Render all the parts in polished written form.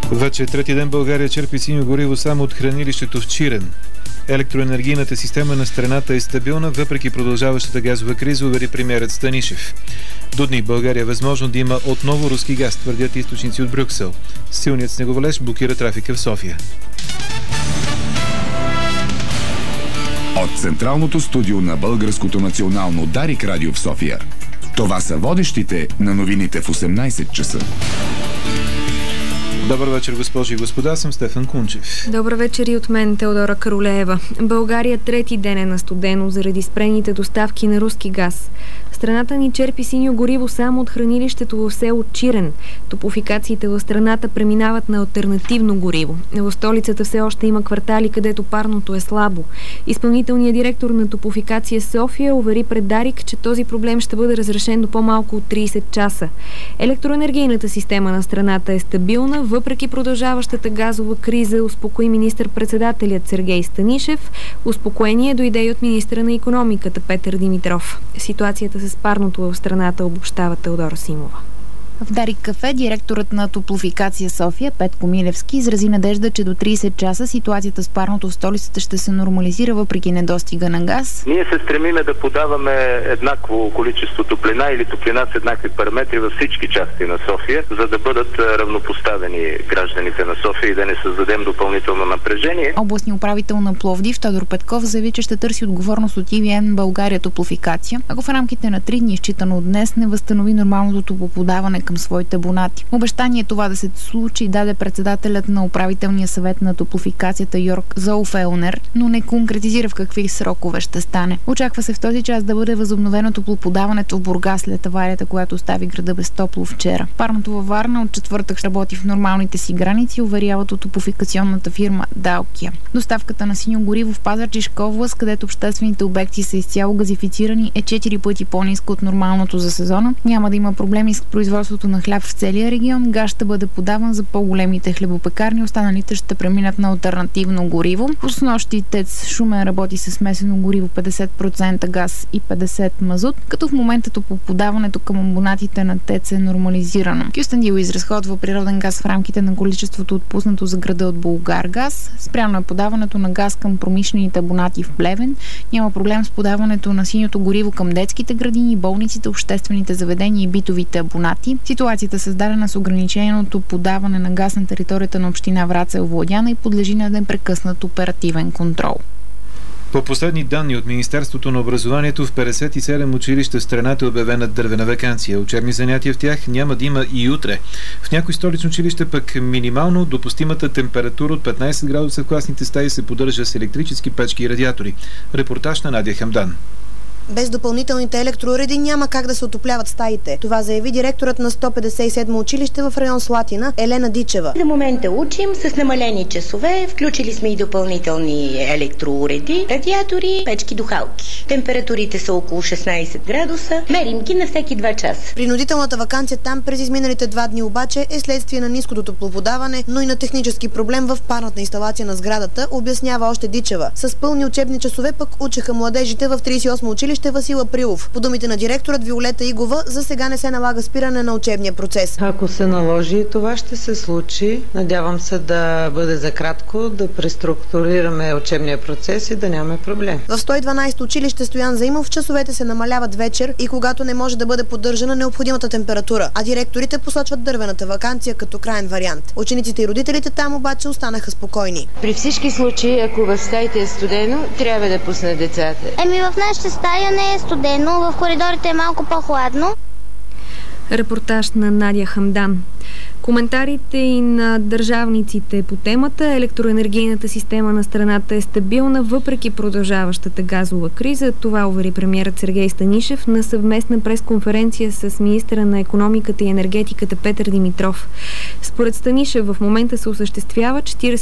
Вече трети ден България черпи синьо гориво само от хранилището в Чирен. Електроенергийната система на страната е стабилна, въпреки продължаващата газова криза, увери премиерът Станишев. До дни в България е възможно да има отново руски газ, твърдят източници от Брюксел. Силният снеговалеж блокира трафика в София. От централното студио на Българското национално Дарик радио в София. Това са водещите на новините в 18 часа. Добър вечер, госпожи и господа, аз съм Стефан Кунчев. Добър вечер и от мен, Теодора Каролеева. България трети ден е на студено заради спрените доставки на руски газ. Страната ни черпи синьо гориво само от хранилището в село Чирен. Топлофикациите в страната преминават на алтернативно гориво. В столицата все още има квартали, където парното е слабо. Изпълнителният директор на Топлофикация София увери пред Дарик, че този проблем ще бъде разрешен до по-малко от 30 часа. Електроенергийната система на страната е стабилна, въпреки продължаващата газова криза, успокои министър-председателят Сергей Станишев. Успокоение дойде и от министъра на икономиката Петър Димитров. Ситуацията с парното в страната обобщава Теодора Симова. В Дарик кафе директорът на Топлофикация София Петко Милевски изрази надежда, че до 30 часа ситуацията с парното в столицата ще се нормализира въпреки недостига на газ. Ние се стремиме да подаваме еднакво количество топлина или топлина с еднакви параметри във всички части на София, за да бъдат равнопоставени гражданите на София и да не създадем допълнително напрежение. Областният управител на Пловдив Тодор Петков заяви, че ще търси отговорност от ИВН България Топлофикация, ако в рамките на 3 дни, считано от днес, не възстанови нормалното топлоподаване към своите абонати. Обещание това да се случи даде председателят на управителния съвет на Топлофикацията Йорг Зоуфелнер, но не конкретизира в какви срокове ще стане. Очаква се в този час да бъде възобновено топлоподаването в Бургас след аварията, която остави града без топло вчера. Парното във Варна от четвъртък ще работи в нормалните си граници, уверяват от топлофикационната фирма Далкия. Доставката на синьо гориво в Пазарджишка област, където обществените обекти са изцяло газифицирани, е 4 пъти по-ниска от нормалното за сезона. Няма да има проблеми с производството на хляб в целия регион. Газ ще бъде подаван за по-големите хлебопекарни, останалите ще преминат на алтернативно гориво. С нощи ТЕЦ Шумен работи с смесено гориво 50% газ и 50% мазут, като в момента топлоподаването към абонатите на ТЕЦ е нормализирано. Кюстендил изразходва природен газ в рамките на количеството отпуснато за града от Булгаргаз. Спряно е подаването на газ към промишлените абонати в Плевен. Няма проблем с подаването на синьото гориво към детските градини, болниците, обществените заведения и битовите абонати. Ситуацията е създадена с ограниченото подаване на газ на територията на община Враца и овладяна и подлежи на непрекъснат оперативен контрол. По последни данни от Министерството на образованието в 57 училища в страната е обявена дървена ваканция. Учебни занятия в тях няма да има и утре. В някои столични училища пък минимално допустимата температура от 15 градуса в класните стаи се поддържа с електрически печки и радиатори. Репортаж на Надя Хамдан. Без допълнителните електроуреди няма как да се отопляват стаите. Това заяви директорът на 157 училище в район Слатина Елена Дичева. За момента учим с намалени часове, включили сме и допълнителни електроуреди, радиатори, печки, духалки. Температурите са около 16 градуса, мерим ги на всеки 2 часа. Принудителната ваканция там през изминалите 2 дни обаче е следствие на ниското топлоподаване, но и на технически проблем в парната инсталация на сградата, обяснява още Дичева. С пълни учебни часове пък учеха младежите в 38 училище Васил Априлов. По думите на директорът Виолета Игова, за сега не се налага спиране на учебния процес. Ако се наложи, това ще се случи. Надявам се да бъде за кратко, да преструктурираме учебния процес и да нямаме проблем. В 112 училище Стоян Заимов часовете се намаляват вечер и когато не може да бъде поддържана необходимата температура, а директорите посочват дървената ваканция като краен вариант. Учениците и родителите там обаче останаха спокойни. При всички случаи, ако в стаите е студено, трябва да пусне децата. В нашата стая не е студено, в коридорите е малко по-хладно. Репортаж на Надя Хамдан. Коментарите и на държавниците по темата: електроенергийната система на страната е стабилна въпреки продължаващата газова криза. Това увери премиерът Сергей Станишев на съвместна пресконференция с министъра на икономиката и енергетиката Петър Димитров. Според Станишев в момента се осъществява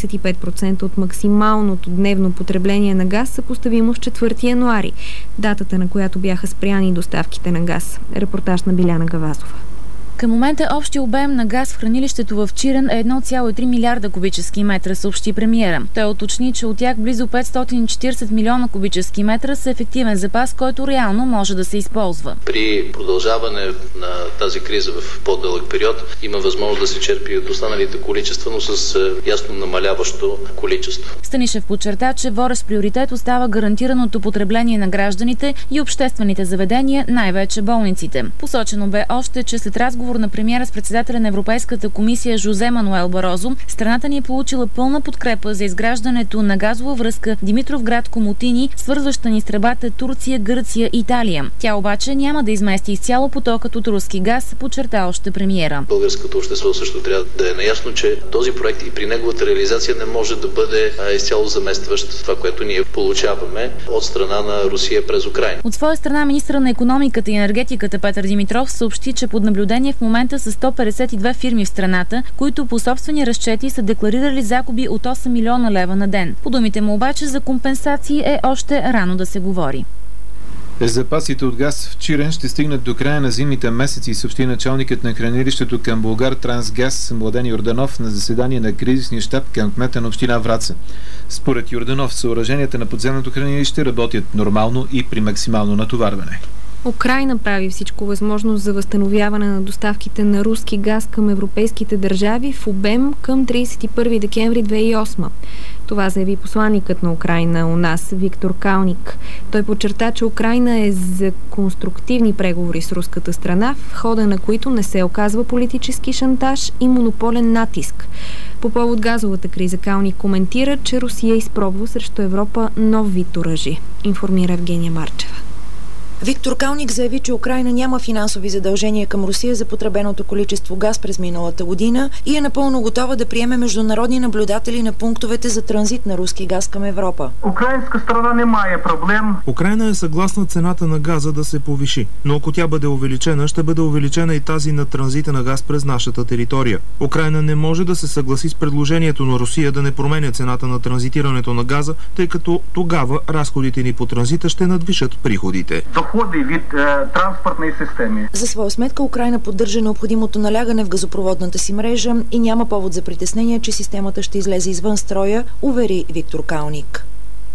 45% от максималното дневно потребление на газ, съпоставимо с 4 януари, датата на която бяха спряни доставките на газ. Репортаж на Биляна Гавазова. Към момента общия обем на газ в хранилището в Чирен е 1,3 милиарда кубически метра, съобщи премиера. Той уточни, че от тях близо 540 милиона кубически метра са ефективен запас, който реално може да се използва. При продължаване на тази криза в по-дълъг период има възможност да се черпи от останалите количества, но с ясно намаляващо количество. Станишев подчерта, че водещ приоритет остава гарантираното потребление на гражданите и обществените заведения, най-вече болниците. Посочено бе още, че след разговор на премиера с председателя на Европейската комисия Жозе Мануел Барозо, страната ни е получила пълна подкрепа за изграждането на газова връзка Димитровград-Комотини, свързваща ни с тръбата Турция, Гърция и Италия. Тя обаче няма да измести изцяло потокът от руски газ, подчерта още премиера. Българското общество също трябва да е наясно, че този проект и при неговата реализация не може да бъде изцяло заместващ това, което ние получаваме от страна на Русия през Украйна. От своя страна министъра на икономиката и енергетиката Петър Димитров съобщи, че под наблюдение в момента са 152 фирми в страната, които по собствени разчети са декларирали загуби от 8 милиона лева на ден. По думите му обаче за компенсации е още рано да се говори. Запасите от газ в Чирен ще стигнат до края на зимните месеци, съобщи началникът на хранилището към Булгартрансгаз Младен Йорданов на заседание на кризисния щаб към кмета на община Враца. Според Йорданов, съоръженията на подземното хранилище работят нормално и при максимално натоварване. Украйна прави всичко възможно за възстановяване на доставките на руски газ към европейските държави в обем към 31 декември 2008. Това заяви посланникът на Украйна у нас Виктор Калник. Той подчерта, че Украйна е за конструктивни преговори с руската страна, в хода на които не се оказва политически шантаж и монополен натиск. По повод газовата криза Калник коментира, че Русия изпробва срещу Европа нов вид оръжие. Информира Евгения Марчева. Виктор Калник заяви, че Украйна няма финансови задължения към Русия за потребеното количество газ през миналата година и е напълно готова да приеме международни наблюдатели на пунктовете за транзит на руски газ към Европа. Украинска страна немає проблем. Украйна е съгласна цената на газа да се повиши, но ако тя бъде увеличена, ще бъде увеличена и тази на транзита на газ през нашата територия. Украйна не може да се съгласи с предложението на Русия да не променя цената на транзитирането на газа, тъй като тогава разходите ни по транзита ще надвишат приходите. Від транспортної системи. За своя сметка Украйна поддържа необходимото налягане в газопроводната си мрежа и няма повод за притеснение, че системата ще излезе извън строя, увери Виктор Калник.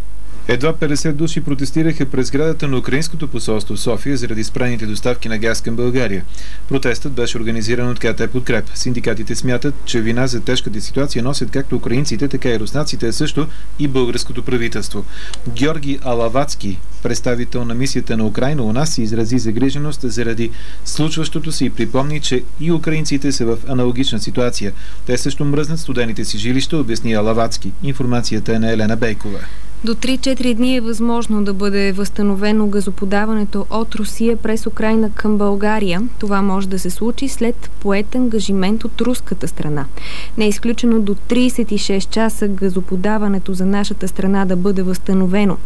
Едва 50 души протестираха през сградата на Украинското посолство в София заради спрените доставки на газ към България. Протестът беше организиран от КТ Подкреп. Синдикатите смятат, че вина за тежката ситуация носят както украинците, така и руснаците, а също и българското правителство. Георги Алавацки, представител на мисията на Украйна у нас, изрази загриженост заради случващото се и припомни, че и украинците са в аналогична ситуация. Те също мръзнат студените си жилища, обясни Алавацки. Информацията е на Елена Бейкова. До 3-4 дни е възможно да бъде възстановено газоподаването от Русия през Украйна към България. Това може да се случи след поет ангажимент от руската страна. Не е изключено до 36 часа газоподаването за нашата страна да бъде възстановено.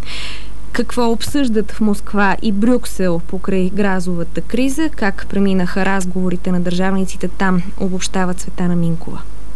Какво обсъждат в Москва и Брюксел покрай газовата криза, как преминаха разговорите на държавниците там, обобщава Цветана Минкова.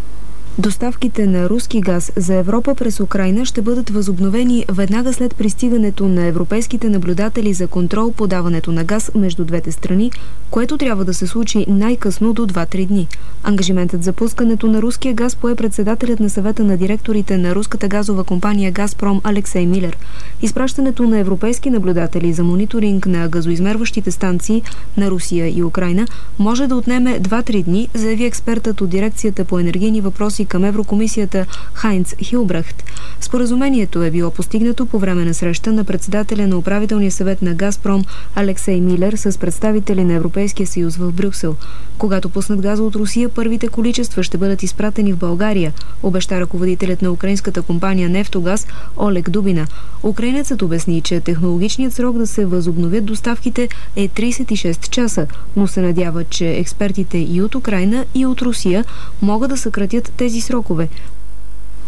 Доставките на руски газ за Европа през Украйна ще бъдат възобновени веднага след пристигането на европейските наблюдатели за контрол подаването на газ между двете страни, което трябва да се случи най-късно до 2-3 дни. Ангажиментът за пускането на руския газ пое председателят на съвета на директорите на руската газова компания Газпром Алексей Милер. Изпращането на европейски наблюдатели за мониторинг на газоизмерващите станции на Русия и Украйна може да отнеме 2-3 дни, заяви експертът от дирекцията по енергийни въпроси към Еврокомисията Хайнц Хилбрехт. Споразумението е било постигнато по време на среща на председателя на управителния съвет на Газпром Алексей Милер с представители на Европейския съюз в Брюксел. Когато пуснат газа от Русия, първите количества ще бъдат изпратени в България, обеща ръководителят на украинската компания Нефтогаз Олег Дубина. Украинецът обясни, че технологичният срок да се възобновят доставките е 36 часа, но се надява, че експертите и от Украйна, и от Русия могат да съкратят тези срокове.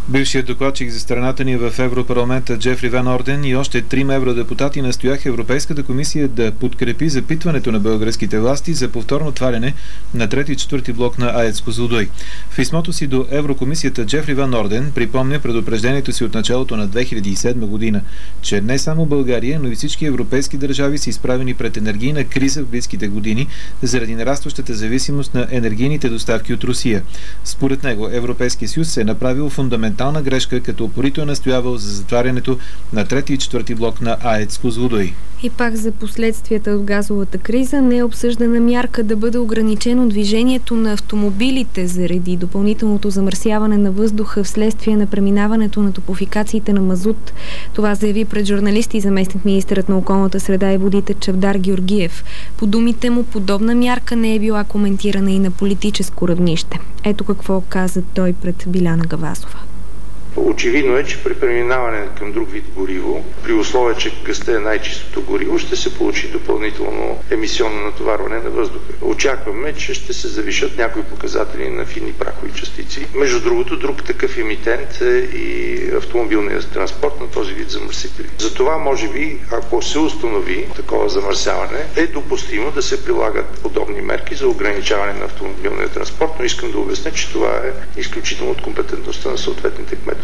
Бившият докладчик за страната ни в Европарламента Джефри Ван Орден и още 3 евродепутати настояха Европейската комисия да подкрепи запитването на българските власти за повторно отваряне на 3 и 4 блок на АЕЦ Козлодуй. В писмото си до Еврокомисията Джефри Ван Орден припомня предупреждението си от началото на 2007 година, че не само България, но и всички европейски държави са изправени пред енергийна криза в близките години заради нарастващата зависимост на енергийните доставки от Русия. Според него Европейския съюз се е направил фундаментална грешка, като упорито е настоявал за затварянето на 3 и 4 блок на АЕЦ Козлодуй. И пак за последствията от газовата криза не е обсъждана мярка да бъде ограничено движението на автомобилите заради допълнителното замърсяване на въздуха вследствие на преминаването на топофикациите на мазут. Това заяви пред журналисти заместник министърът на околната среда и водите Чавдар Георгиев. По думите му, подобна мярка не е била коментирана и на политическо равнище. Ето какво каза той пред Биляна Гавазова. Очевидно е, че при преминаване към друг вид гориво, при условие, че газта е най-чистото гориво, ще се получи допълнително емисионно натоварване на въздуха. Очакваме, че ще се завишат някои показатели на фини прахови частици. Между другото, друг такъв емитент е и автомобилният транспорт на този вид замърсители. Затова, може би, ако се установи такова замърсяване, е допустимо да се прилагат подобни мерки за ограничаване на автомобилния транспорт, но искам да обясня, че това е изключително от компетентността на съответните кметове.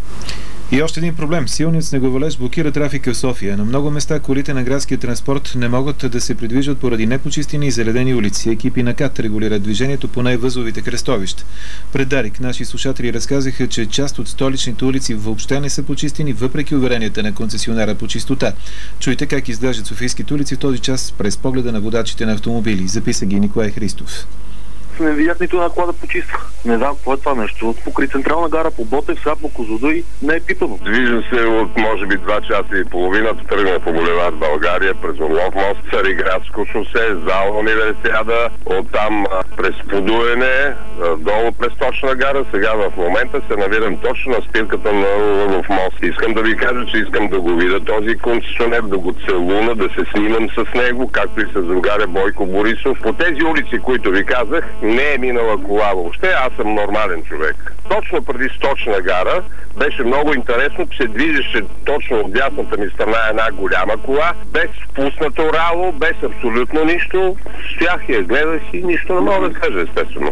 И още един проблем. Силният снеговалеж блокира трафика в София. На много места колите на градския транспорт не могат да се придвижват поради непочистени и заледени улици. Екипи на КАТ регулират движението по най-възловите кръстовища. Пред Дарик наши слушатели разказаха, че част от столичните улици въобще не са почистени, въпреки уверенията на концесионера по чистота. Чуйте как изглеждат софийските улици в този час през погледа на водачите на автомобили. Записа ги Николай Христов. Не видят нито една кола да почиства. Не знам какво е това нещо. Покрай Централна гара по Ботев, сега по Козлодуй не е пипано. Движа се от може би 2 часа и половина, тръгна по булевард България, през Орлов мост, Цариградско шосе, зал универсиада, оттам през Подуене, долу през Точна гара. Сега в момента се навирам точно на спирката на Орлов мост. Искам да ви кажа, че искам да го видя този концесионер, да го целуна, да се снимам с него, както и с другаря Бойко Борисов. По тези улици, които ви казах, не е минала кола въобще, аз съм нормален човек. Точно преди Сточна гара беше много интересно, че се движеше точно от дясната ми страна една голяма кола, без впуснато рало, без абсолютно нищо. Стоях я, гледах и нищо не мога да кажа, естествено.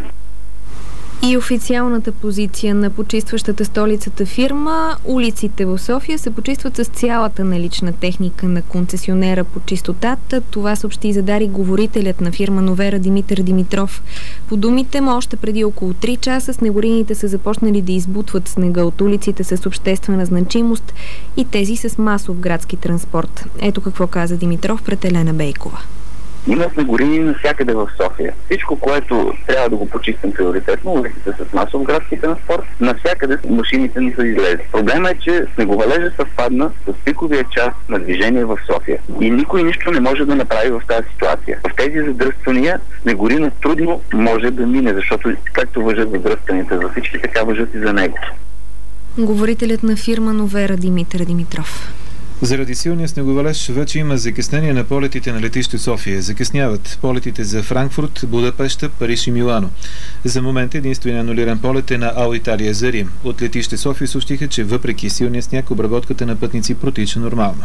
И официалната позиция на почистващата столицата фирма: улиците в София се почистват с цялата налична техника на концесионера по чистотата. Това съобщи и за Дарик говорителят на фирма Новера Димитър Димитров. По думите му, още преди около 3 часа снегорините са започнали да избутват снега от улиците с обществена значимост и тези с масов градски транспорт. Ето какво каза Димитров пред Елена Бейкова. Има снегорини навсякъде в София. Всичко, което трябва да го почистим приоритетно, улиците с масов градски транспорт, навсякъде машините ни са излезли. Проблемът е, че снеговалежа съвпадна с пиковия час на движение в София. И никой нищо не може да направи в тази ситуация. В тези задръствания снегорина трудно може да мине, защото както въжат задръстванията за всички, така въжат и за него. Говорителят на фирма Новера Димитър Димитров. Заради силния снеговалеж вече има закъснение на полетите на летище София. Закъсняват полетите за Франкфурт, Будапеща, Париж и Милано. За момент единствено анулиран полет е на Алиталия за Рим. От летище София съобщиха, че въпреки силния сняг обработката на пътници протича нормално.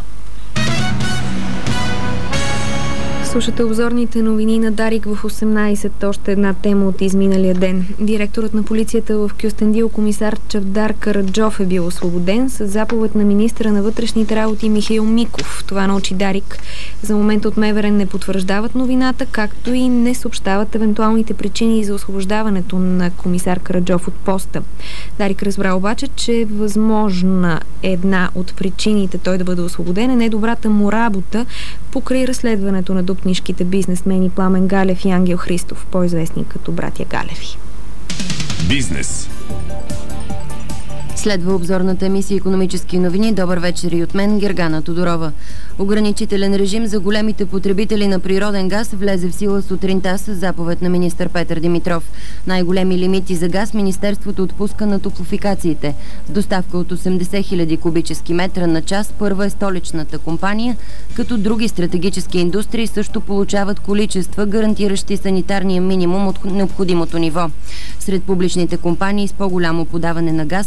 Слушате обзорните новини на Дарик в 18. Още една тема от изминалия ден. Директорът на полицията в Кюстендил, комисар Чавдар Караджов, е бил освободен с заповед на министра на вътрешните работи Михаил Миков. Това научи Дарик. За момента от МВР не потвърждават новината, както и не съобщават евентуалните причини за освобождаването на комисар Караджов от поста. Дарик разбра обаче, че възможна една от причините той да бъде освободен е недобрата му работа покрай разследването на дупнишките бизнесмени Пламен Галев и Ангел Христов, по-известни като братя Галеви. Бизнес. Следва обзорната емисия икономически новини. Добър вечер и от мен, Гергана Тодорова. Ограничителен режим за големите потребители на природен газ влезе в сила сутринта с заповед на министър Петър Димитров. Най-големи лимити за газ Министерството отпуска на топлофикациите. С доставка от 80 000 кубически метра на час първа е столичната компания, като други стратегически индустрии също получават количества, гарантиращи санитарния минимум от необходимото ниво. Сред публичните компании с по-голямо подаване на газ са Кремиковци,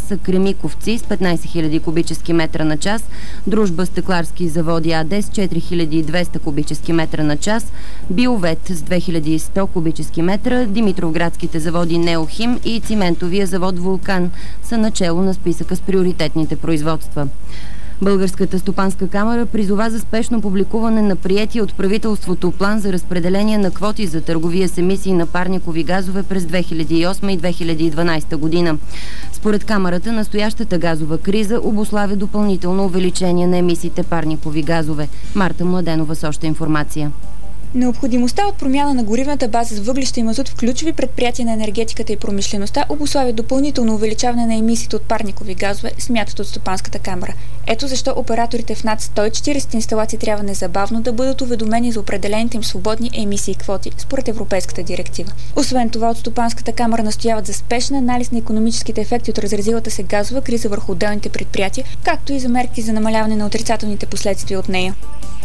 Кремиковци с 15 000 кубически метра на час, Дружба стъкларски заводи АД с 4200 кубически метра на час, Биовет с 2100 кубически метра, Димитровградските заводи Неохим и циментовия завод Вулкан са начело на списъка с приоритетните производства. Българската стопанска камара призова за спешно публикуване на приетия от правителството план за разпределение на квоти за търговия с емисии на парникови газове през 2008 и 2012 година. Според камарата, настоящата газова криза обуславя допълнително увеличение на емисиите парникови газове. Марта Младенова с още информация. Необходимостта от промяна на горивната база с въглища и мазут в ключови предприятия на енергетиката и промишлеността обуславя допълнително увеличаване на емисиите от парникови газове, смятат от Стопанската камара. Ето защо операторите в над 140 инсталации трябва незабавно да бъдат уведомени за определените им свободни емисии квоти, според Европейската директива. Освен това, от Стопанската камара настояват за спешен анализ на икономическите ефекти от разразилата се газова криза върху отделните предприятия, както и за мерки за намаляване на отрицателните последствия от нея.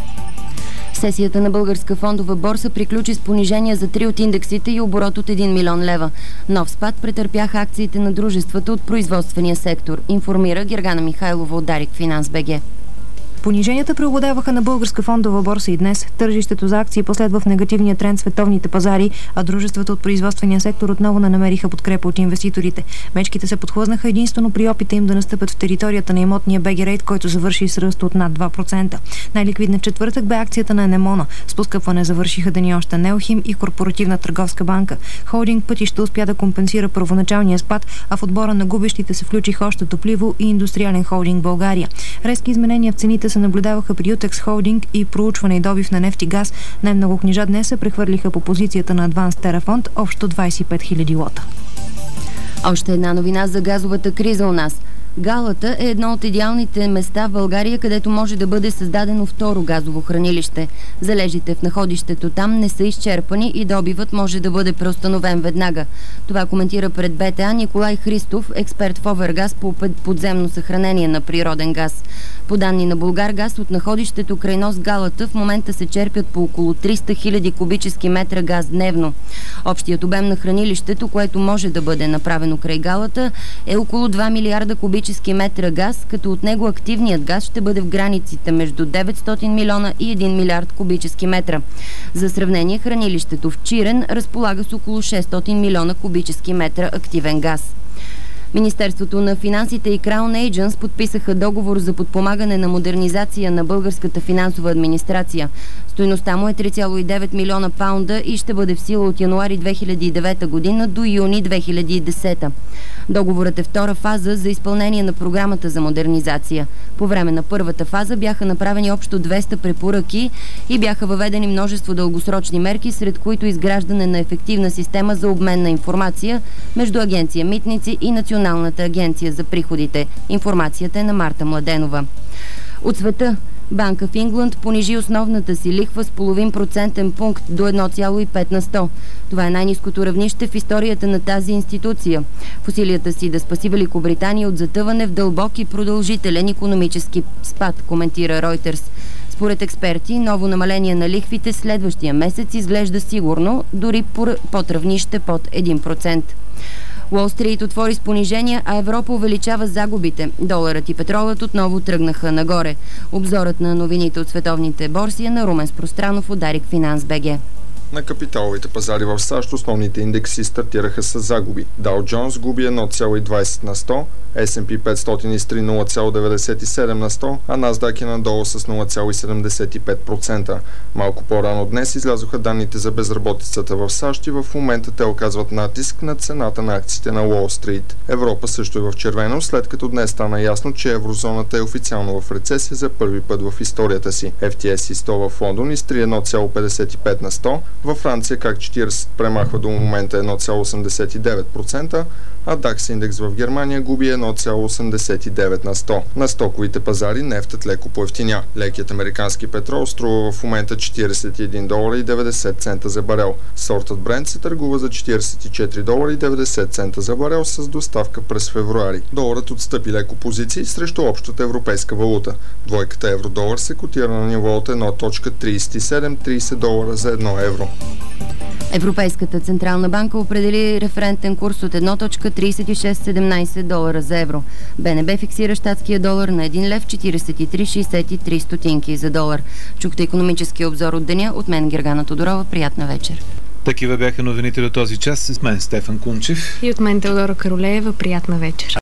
Сесията на Българска фондова борса приключи с понижение за 3 от индексите и оборот от 1 милион лева. Нов спад претърпяха акциите на дружествата от производствения сектор, информира Гергана Михайлова от Дарик Финанс БГ. Пониженията преобладаваха на Българска фондова борса и днес. Тържището за акции последва в негативния тренд световните пазари, а дружествата от производствения сектор отново не намериха подкрепа от инвеститорите. Мечките се подхлъзнаха единствено при опита им да настъпят в територията на имотния БГ Рейт, който завърши с ръст от над 2%. Най-ликвидна четвъртък бе акцията на Енемона. С поскъпване завършиха деня още Неохим и Корпоративна търговска банка. Холдинг Пътища успя да компенсира първоначалния спад, а в отбора на губещите се включиха още Топливо и Индустриален холдинг България. Резки изменения в цените се наблюдаваха при Ютекс Холдинг и проучване и добив на нефт и газ. Най-много книжа днес се прехвърлиха по позицията на Адванс Терафонд, общо 25 000 лота. Още една новина за газовата криза у нас. Галата е едно от идеалните места в България, където може да бъде създадено второ газово хранилище. Залежите в находището там не са изчерпани и добивът може да бъде преустановен веднага. Това коментира пред БТА Николай Христов, експерт в Овергаз по подземно съхранение на природен газ. По данни на Булгаргаз, от находището край нос Галата в момента се черпят по около 300 000 кубически метра газ дневно. Общият обем на хранилището, което може да бъде направено край Галата, е около 2 милиарда кубически метра газ, като от него активният газ ще бъде в границите между 900 милиона и 1 милиард кубически метра. За сравнение, хранилището в Чирен разполага с около 600 милиона кубически метра активен газ. Министерството на финансите и Crown Agents подписаха договор за подпомагане на модернизация на българската финансова администрация. Стойността му е 3,9 милиона паунда и ще бъде в сила от януари 2009 година до юни 2010. Договорът е втора фаза за изпълнение на програмата за модернизация. По време на първата фаза бяха направени общо 200 препоръки и бяха въведени множество дългосрочни мерки, сред които изграждане на ефективна система за обмен на информация между Агенция Митници и Националната агенция за приходите. Информацията е на Марта Младенова. От света Банка в Ингланд понижи основната си лихва с половин процентен пункт до 1,5 на 100. Това е най-ниското равнище в историята на тази институция. В усилията си да спаси Великобритания от затъване в дълбок и продължителен икономически спад, коментира Reuters. Според експерти, ново намаление на лихвите следващия месец изглежда сигурно, дори под равнище под 1%. Уол Стрийт отвори с понижения, а Европа увеличава загубите. Доларът и петролът отново тръгнаха нагоре. Обзорът на новините от световните борси е на Румен Спространов от Дарик Финанс БГ. На капиталовите пазари в САЩ основните индекси стартираха с загуби. Дао Джонс губи 1,20 на 100, S&P 500 изтри 0,97 на 100, а NASDAQ е надолу с 0,75%. Малко по-рано днес излязоха данните за безработицата в САЩ и в момента те оказват натиск на цената на акциите на Уол Стрийт. Европа също е в червено, след като днес стана ясно, че еврозоната е официално в рецесия за първи път в историята си. FTSE 100 в Лондон изтри 1,55 на 100, във Франция как 40 премахва до момента 1,89%, а DAX индекс в Германия губи 1,89 на 100. На стоковите пазари нефтът леко поевтиня. Лекият американски петрол струва в момента $41.90 за барел. Сортът Brent се търгува за $44.90 за барел с доставка през февруари. Доларът отстъпи леко позиции срещу общата европейска валута. Двойката евро-долар се котира на ниво от $1.3730 за 1 евро. Европейската централна банка определи референтен курс от 1.3617 долара за евро. БНБ фиксира щатския долар на 1 лев 43,63 стотинки за долар. Чухте икономическия обзор от деня. От мен Гергана Тодорова. Приятна вечер. Такива бяха новините до този час. С мен Стефан Кунчев. И от мен Теодора Каролеева. Приятна вечер.